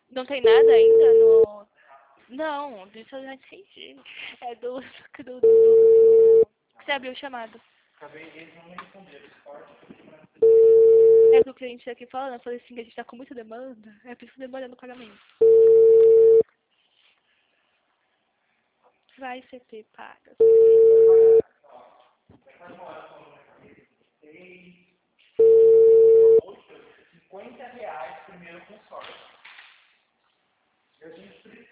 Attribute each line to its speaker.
Speaker 1: Não tem nada ainda no... Não, disso eu já entendi. É do... Você abriu o chamado.
Speaker 2: Acabei, eles não me responderam.
Speaker 1: É que o cliente aqui falando, eu falei assim, que a gente tá com muita demanda, é por isso que demorando o pagamento. Vai CP, paga.
Speaker 2: R$ 50 primeiro consórcio. Eu tenho